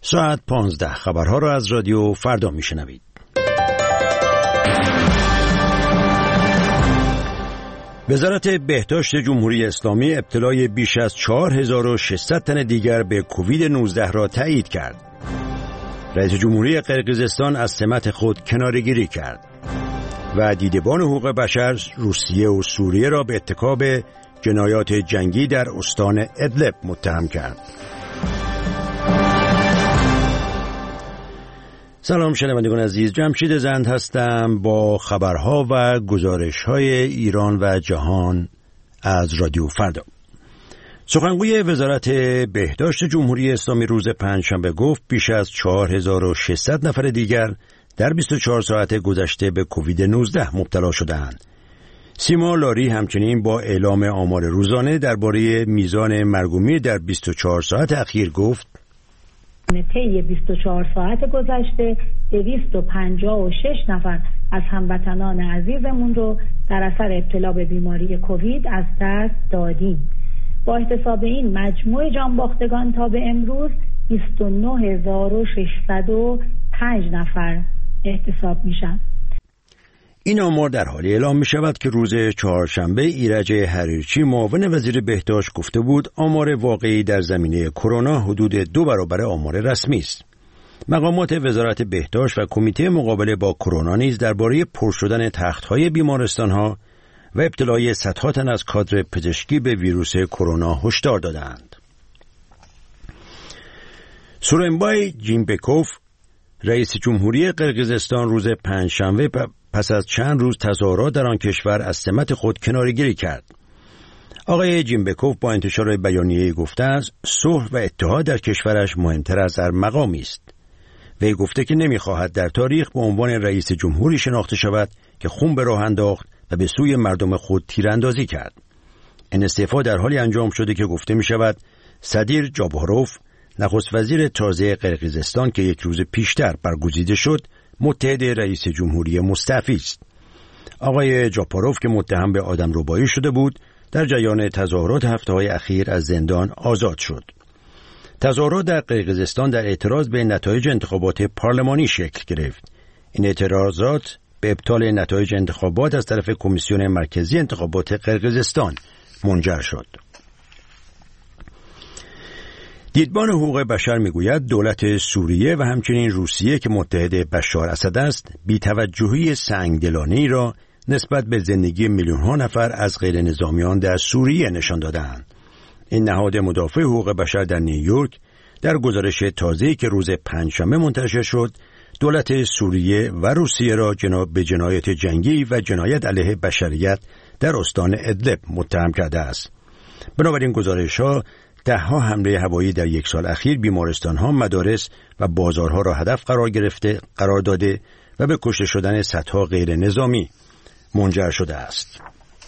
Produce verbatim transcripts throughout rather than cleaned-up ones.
ساعت پانزده خبرها را از رادیو فردا میشنوید. وزارت بهداشت جمهوری اسلامی ابتلای بیش از چهار هزار و ششصد تن دیگر به کووید نوزده را تایید کرد. رئیس جمهوری قرقیزستان از سمت خود کناره‌گیری کرد و دیدبان حقوق بشر روسیه و سوریه را به ارتکاب جنایات جنگی در استان ادلب متهم کرد. سلام شنوندگان عزیز، جمشید زند هستم با خبرها و گزارش‌های ایران و جهان از رادیو فردا. سخنگوی وزارت بهداشت جمهوری اسلامی روز پنجشنبه گفت بیش از چهار هزار و ششصد نفر دیگر در بیست و چهار ساعت گذشته به کووید نوزده مبتلا شدند. سیما لاری همچنین با اعلام آمار روزانه درباره میزان مرگ و میر در بیست و چهار ساعت اخیر گفت طی بیست و چهار ساعت گذشته دویست و پنجاه و شش نفر از هموطنان عزیزمون رو در اثر ابتلا به بیماری کووید از دست دادیم. با احتساب این مجموع جانباختگان تا به امروز بیست و نه هزار و ششصد و پنج نفر احتساب میشن. این آمار در حالی اعلام می شود که روز چهارشنبه ایرج حریرچی معاون وزیر بهداشت گفته بود آمار واقعی در زمینه کرونا حدود دو برابر آمار رسمی است. مقامات وزارت بهداشت و کمیته مقابله با کرونا نیز درباره پر شدن تخت‌های بیمارستان‌ها و ابتلای صدها تن از کادر پزشکی به ویروس کرونا هشدار دادند. سورنبای جینبکوف رئیس جمهوری قرقیزستان روز پنجشنبه پس از چند روز تظاهرات در آن کشور از سمت خود کناره‌گیری کرد. آقای جینبکوف با انتشار بیانیه‌ای گفته است صلح و اتحاد در کشورش مهمتر از هر مقامی است. وی گفته که نمی‌خواهد در تاریخ به عنوان رئیس جمهوری شناخته شود که خون به راه انداخت و به سوی مردم خود تیراندازی کرد. این استعفا در حالی انجام شده که گفته می‌شود سدیر جاباروف نخست وزیر تازه قرقیزستان که یک روز پیشتر برگزیده شد متحد رئیس جمهوری مستعفی است. آقای جاپاروف که متهم به آدمربایی شده بود در جریان تظاهرات هفته‌های اخیر از زندان آزاد شد. تظاهرات در قرقیزستان در اعتراض به نتایج انتخابات پارلمانی شکل گرفت. این اعتراضات به ابطال نتایج انتخابات از طرف کمیسیون مرکزی انتخابات قرقیزستان منجر شد. دیدبان حقوق بشر میگوید دولت سوریه و همچنین روسیه که متحد بشار اسد است بی‌توجهی سنگدلانه‌ای را نسبت به زندگی میلیون‌ها نفر از غیر نظامیان در سوریه نشان دادند. این نهاد مدافع حقوق بشر در نیویورک در گزارش تازه‌ای که روز پنجشنبه منتشر شد دولت سوریه و روسیه را جناب به جنایت جنگی و جنایت علیه بشریت در استان ادلب متهم کرده است. بنابراین گزارش‌ها ده‌ها حمله هوایی در یک سال اخیر بیمارستان‌ها، مدارس و بازارها را هدف قرار گرفته قرار داده و به کشته شدن صدها غیر نظامی منجر شده است.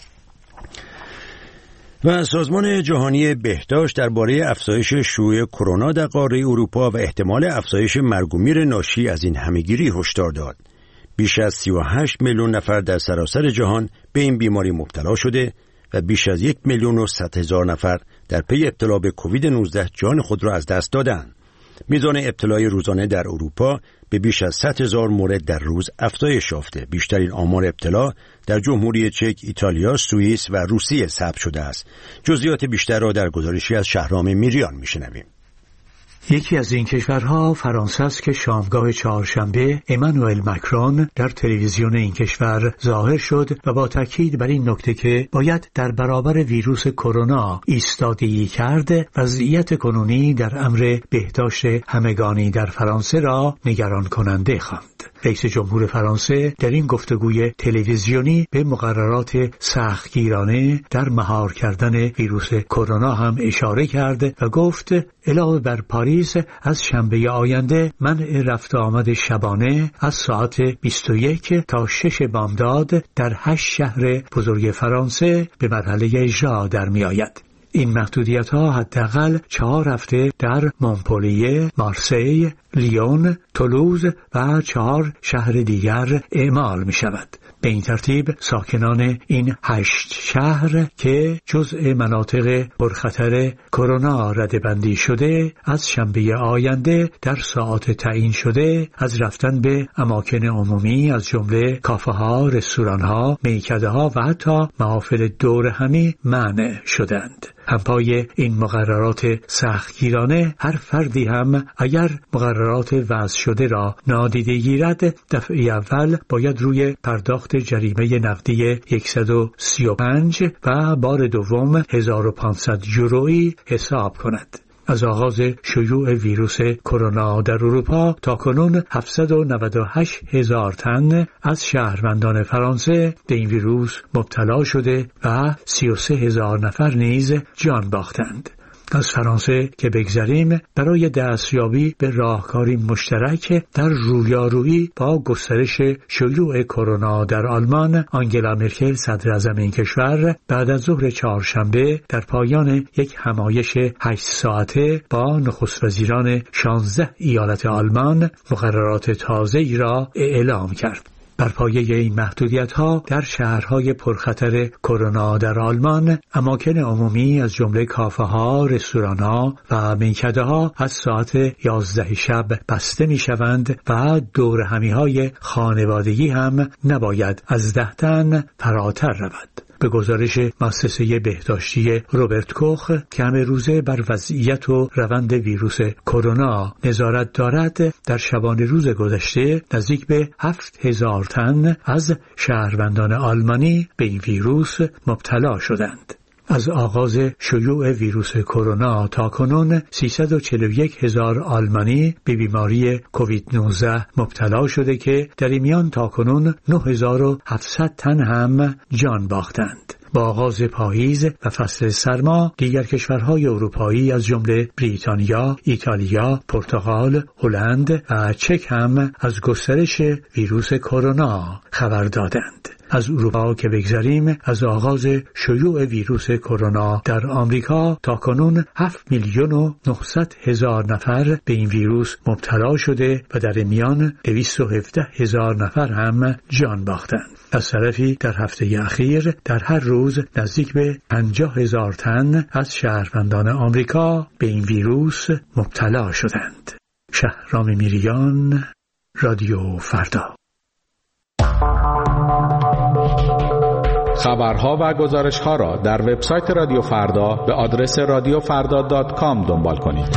و سازمان جهانی بهداشت درباره افزایش شیوع کرونا در قاره اروپا و احتمال افزایش مرگ و میر ناشی از این همه‌گیری هشدار داد. بیش از سی و هشت میلیون نفر در سراسر جهان به این بیماری مبتلا شده و بیش از یک میلیون و صد هزار نفر در پی ابتلا به کووید نوزده جان خود را از دست دادند. میزان ابتلای روزانه در اروپا به بیش از صد هزار مورد در روز افزایش یافته. بیشترین آمار ابتلا در جمهوری چک، ایتالیا، سوئیس و روسیه ثبت شده است. جزئیات بیشتر را در گزارشی از شهرام میریان میشنویم. یکی از این کشورها فرانسه است که شامگاه چهارشنبه امانوئل مکرون در تلویزیون این کشور ظاهر شد و با تاکید بر این نکته که باید در برابر ویروس کرونا ایستادگی کرد، وضعیت کنونی در امر بهداشت همگانی در فرانسه را نگران کننده خواند. رئیس جمهور فرانسه در این گفتگوی تلویزیونی به مقررات سختگیرانه در مهار کردن ویروس کرونا هم اشاره کرد و گفت علاوه بر پاریس از شنبه آینده منع رفت آمد شبانه از ساعت بیست و یک تا شش بامداد در هشت شهر بزرگ فرانسه به مرحله اجرا در می آید. این محدودیت ها حداقل چهار هفته در مونپلیه، مارسی، لیون، تولوز و چهار شهر دیگر اعمال می شود. به این ترتیب ساکنان این هشت شهر که جزء مناطق پرخطر کرونا رده‌بندی شده از شنبه آینده در ساعات تعیین شده از رفتن به اماکن عمومی از جمله کافه ها، رستوران ها، میکده ها و حتی محافل دور همی منع شدند. همپای این مقررات سختگیرانه هر فردی هم اگر مقررات وضع شده را نادیده گیرد دفعه اول باید روی پرداخت جریمه نقدی صد و سی و پنج و بار دوم هزار و پانصد یورویی حساب کند. از آغاز شیوع ویروس کرونا در اروپا تا کنون هفتصد و نود و هشت هزار تن از شهروندان فرانسه به این ویروس مبتلا شده و سی و سه هزار نفر نیز جان باختند. از فرانسه که بگذریم، برای دستیابی به راهکاری مشترک در رویارویی با گسترش شیوع کرونا در آلمان، آنگلا مرکل صدراعظم این کشور بعد از ظهر چهارشنبه در پایان یک همایش هشت ساعته با نخست وزیران شانزده ایالت آلمان مقررات تازه‌ای را اعلام کرد. بر پایه این محدودیت‌ها در شهرهای پرخطر کرونا در آلمان، اماکن عمومی از جمله کافه‌ها، رستوران‌ها و میکده‌ها از ساعت یازده شب بسته می‌شوند و دورهمی‌های خانوادگی هم نباید از ده تن فراتر رود. به گزارش مؤسسه بهداشتی روبرت کوخ که همه روزه بر وضعیت و روند ویروس کرونا نظارت دارد، در شبانه روز گذشته نزدیک به هفت هزار تن از شهروندان آلمانی به این ویروس مبتلا شدند. از آغاز شیوع ویروس کرونا تا کنون سیصد و چهل و یک هزار آلمانی به بیماری کووید نوزده مبتلا شده که در این میان تا کنون نه هزار و هفتصد تن هم جان باختند. با آغاز پاییز و فصل سرما، دیگر کشورهای اروپایی از جمله بریتانیا، ایتالیا، پرتغال، هلند و چک هم از گسترش ویروس کرونا خبر دادند. از اروپا که بگذریم، از آغاز شیوع ویروس کرونا در آمریکا تا کنون هفت میلیون و نهصد هزار نفر به این ویروس مبتلا شده و در میان دویست و هفده هزار نفر هم جان باختند. از طرفی در هفته اخیر در هر روز نزدیک به پنجاه هزار تن از شهروندان آمریکا به این ویروس مبتلا شدند. شهرام میریان، رادیو فردا. خبرها و گزارش‌ها را در وبسایت رادیو فردا به آدرس رادیو فردا دات کام دنبال کنید.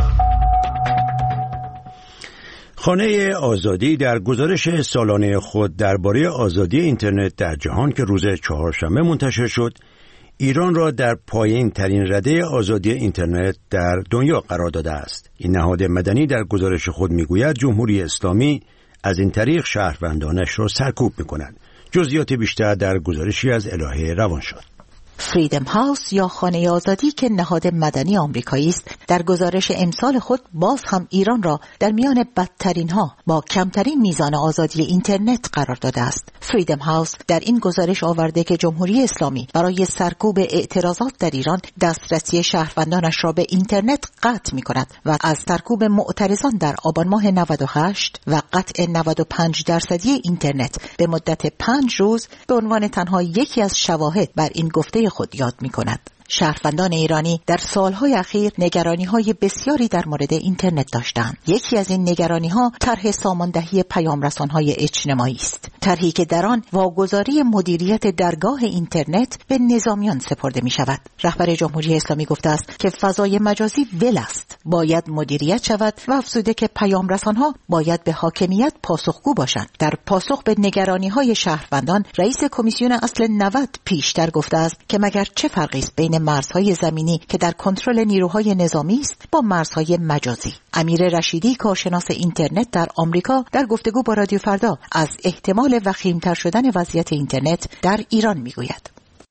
خانه آزادی در گزارش سالانه خود درباره آزادی اینترنت در جهان که روز چهارشنبه منتشر شد، ایران را در پایین ترین رده آزادی اینترنت در دنیا قرار داده است. این نهاد مدنی در گزارش خود میگوید جمهوری اسلامی از این طریق شهروندانش را سرکوب می‌کند. جزئیات بیشتر در گزارشی از الهه روانشاد. فریدم هاوس یا خانه آزادی که نهاد مدنی آمریکایی است، در گزارش امسال خود باز هم ایران را در میان بدترین ها با کمترین میزان آزادی اینترنت قرار داده است. فریدم هاوس در این گزارش آورده که جمهوری اسلامی برای سرکوب اعتراضات در ایران دسترسی شهروندانش را به اینترنت قطع می کند و از سرکوب معترضان در آبان ماه نود و هشت و قطع نود و پنج درصدی اینترنت به مدت پنج روز به عنوان تنها یکی از شواهد بر این گفته خود یاد می کند. شهروندان ایرانی در سالهای اخیر نگرانی‌های بسیاری در مورد اینترنت داشتند. یکی از این نگرانی‌ها طرح ساماندهی پیام‌رسان‌های اجتماعی است. طرحی که در آن واگذاری مدیریت درگاه اینترنت به نظامیان سپرده می‌شود. رهبر جمهوری اسلامی گفته است که فضای مجازی ول است، باید مدیریت شود و افزوده که پیام‌رسان‌ها باید به حاکمیت پاسخگو باشند. در پاسخ به نگرانی‌های شهروندان، رئیس کمیسیون اصل نود پیشتر گفته است که مگر چه فرقی است بین مرزهای زمینی که در کنترل نیروهای نظامی است با مرزهای مجازی. امیر رشیدی کارشناس اینترنت در آمریکا در گفتگو با رادیو فردا از احتمال وخیم‌تر شدن وضعیت اینترنت در ایران میگوید.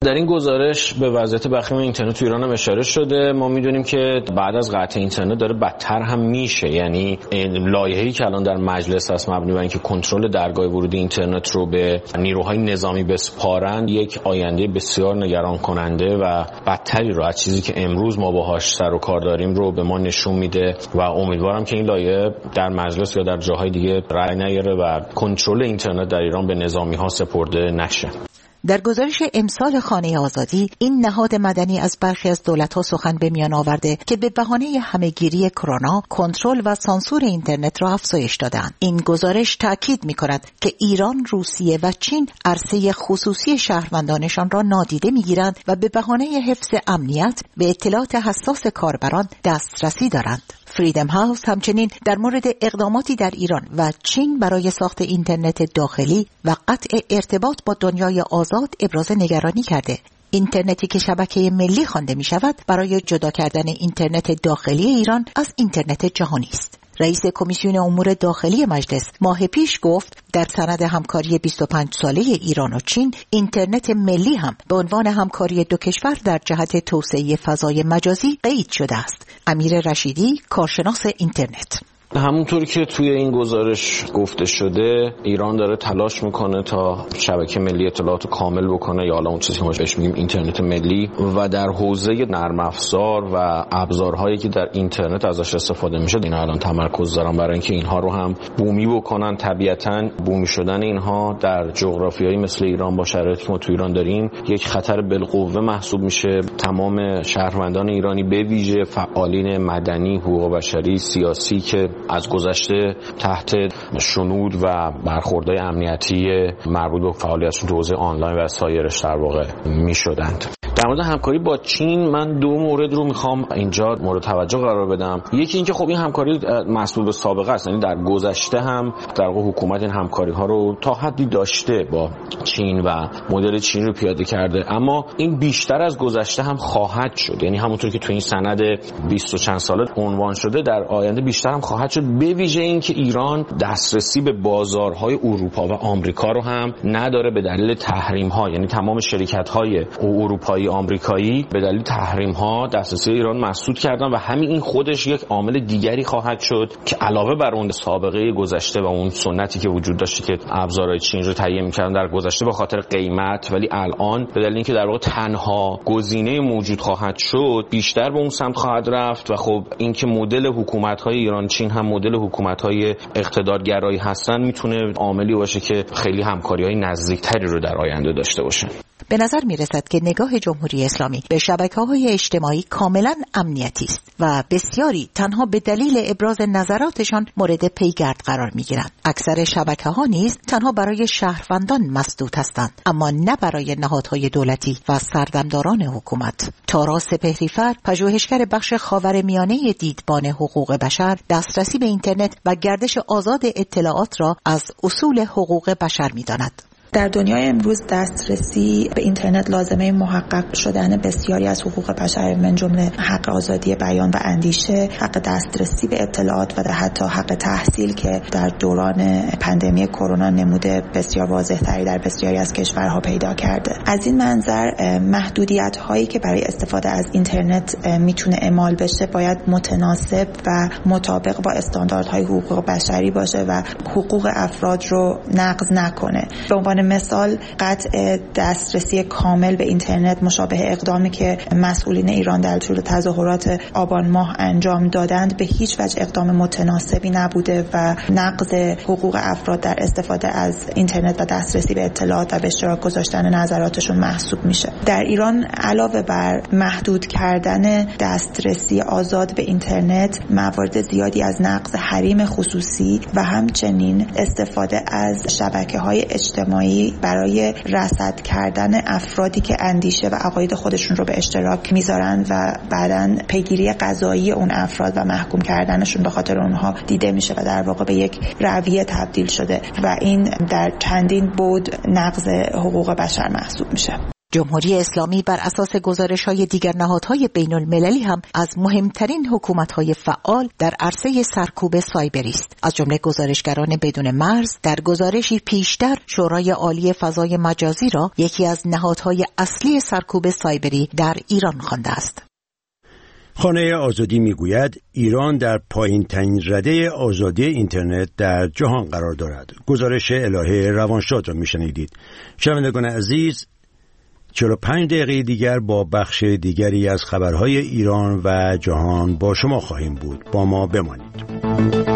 در این گزارش به وضعیت بخیم اینترنت تو ایران هم اشاره شده. ما میدونیم که بعد از قطع اینترنت داره بدتر هم میشه، یعنی لایحه‌ای که الان در مجلس هست مبنی بر اینکه کنترل درگاه ورودی اینترنت رو به نیروهای نظامی بسپارند، یک آینده بسیار نگران کننده و بدتری رو از چیزی که امروز ما باهاش سر و کار داریم رو به ما نشون میده و امیدوارم که این لایحه در مجلس یا در جاهای دیگه رأی نیاره و کنترل اینترنت در ایران به نظامی‌ها سپرده نشه. در گزارش امسال خانه آزادی، این نهاد مدنی از برخی از دولت‌ها سخن به میان آورده که به بهانه همه‌گیری کرونا کنترل و سانسور اینترنت را افزایش دادند. این گزارش تاکید می‌کند که ایران، روسیه و چین عرصه خصوصی شهروندانشان را نادیده می‌گیرند و به بهانه حفظ امنیت به اطلاعات حساس کاربران دسترسی دارند. فریدم هاوس همچنین در مورد اقداماتی در ایران و چین برای ساخت اینترنت داخلی و قطع ارتباط با دنیای آزاد ابراز نگرانی کرده. اینترنتی که شبکه ملی خوانده می شود برای جدا کردن اینترنت داخلی ایران از اینترنت جهانی است. رئیس کمیسیون امور داخلی مجلس ماه پیش گفت در سند همکاری بیست و پنج ساله ایران و چین، اینترنت ملی هم به عنوان همکاری دو کشور در جهت توسعه فضای مجازی قید شده است. امیر رشیدی، کارشناس اینترنت: همونطور که توی این گزارش گفته شده، ایران داره تلاش میکنه تا شبکه ملی اطلاعات کامل بکنه، یا حالا اون چیزی که ما بهش میگیم اینترنت ملی، و در حوزه نرم افزار و ابزارهایی که در اینترنت ازش استفاده میشه اینا الان تمرکز دارن برای اینکه اینها رو هم بومی بکنن. طبیعتاً بومی شدن اینها در جغرافیایی مثل ایران با شرایطی که ما تو ایران داریم یک خطر بالقوه محسوب میشه. تمام شهروندان ایرانی به ویژه فعالین مدنی، حقوق بشری، سیاسی که از گذشته تحت شنود و برخوردهای امنیتی مربوط به فعالیتشون تو حوزه آنلاین و سایرش در واقع میشدند. در مورد همکاری با چین من دو مورد رو میخوام اینجا مورد توجه قرار بدم. یکی اینکه خب این همکاری مسئول به سابقه است، یعنی در گذشته هم در واقع حکومت این همکاری ها رو تا حدی داشته با چین و مدل چین رو پیاده کرده، اما این بیشتر از گذشته هم خواهد شد. یعنی همونطور که تو این سند بیست و چند ساله عنوان شده، در آینده بیشتر هم خواهد شد، به ویژه اینکه ایران دسترسی به بازارهای اروپا و آمریکا رو هم نداره به دلیل تحریم ها. یعنی تمام شرکت های اروپایی آمریکایی به دلیل تحریم ها دسترسی ایران مسدود کردن و همین این خودش یک عامل دیگری خواهد شد که علاوه بر اون سابقه گذشته و اون سنتی که وجود داشته که ابزارهای چین رو تهیه می‌کردن در گذشته به خاطر قیمت، ولی الان به دلیل اینکه در واقع تنها گزینه موجود خواهد شد بیشتر به اون سمت خواهد رفت. و خب اینکه مدل حکومت‌های ایران چین هم مدل حکومت‌های اقتدارگرایی هستن میتونه عاملی باشه که خیلی همکاری‌های نزدیکتری رو در آینده داشته باشه. به نظر می رسد که نگاه جمهوری اسلامی به شبکه‌های اجتماعی کاملا امنیتی است و بسیاری تنها به دلیل ابراز نظراتشان مورد پیگرد قرار می گیرند. اکثر شبکه‌ها نیز تنها برای شهروندان مسدود هستند، اما نه برای نهادهای دولتی و سردمداران حکومت. تارا سپهری‌فر، پژوهشگر بخش خاورمیانه دیدبان حقوق بشر، دسترسی به اینترنت و گردش آزاد اطلاعات را از اصول حقوق بشر می داند. در دنیای امروز دسترسی به اینترنت لازمه محقق شدن بسیاری از حقوق بشر، من جمله حق آزادی بیان و اندیشه، حق دسترسی به اطلاعات و حتی حق تحصیل که در دوران پاندمی کرونا نموده بسیار واضح‌تری در بسیاری از کشورها پیدا کرده. از این منظر محدودیت هایی که برای استفاده از اینترنت میتونه اعمال بشه باید متناسب و مطابق با استانداردهای حقوق بشری باشه و حقوق افراد رو نقض نکنه. به عنوان مثال، قطع دسترسی کامل به اینترنت مشابه اقدامی که مسئولین ایران در طول تظاهرات آبان ماه انجام دادند به هیچ وجه اقدام متناسبی نبوده و نقض حقوق افراد در استفاده از اینترنت و دسترسی به اطلاعات و به اشتراک گذاشتن نظراتشون محسوب میشه. در ایران علاوه بر محدود کردن دسترسی آزاد به اینترنت، موارد زیادی از نقض حریم خصوصی و همچنین استفاده از شبکه‌های اجتماعی برای رصد کردن افرادی که اندیشه و عقاید خودشون رو به اشتراک میذارن و بعداً پیگیری قضایی اون افراد و محکوم کردنشون به خاطر اونها دیده میشه و در واقع به یک رویه تبدیل شده و این در چندین بعد نقض حقوق بشر محسوب میشه. جمهوری اسلامی بر اساس گزارش‌های دیگر نهادهای بین‌المللی هم از مهمترین حکومت‌های فعال در عرصه سرکوب سایبری است. از جمله گزارشگران بدون مرز در گزارشی پیشتر شورای عالی فضای مجازی را یکی از نهادهای اصلی سرکوب سایبری در ایران خوانده است. خانه آزادی میگوید ایران در پایین ترین رده آزادی اینترنت در جهان قرار دارد. گزارش الهه روانشاد را میشنیدید. شنوندگان عزیز، چهل و پنج دقیقه دیگر با بخش دیگری از خبرهای ایران و جهان با شما خواهیم بود. با ما بمانید.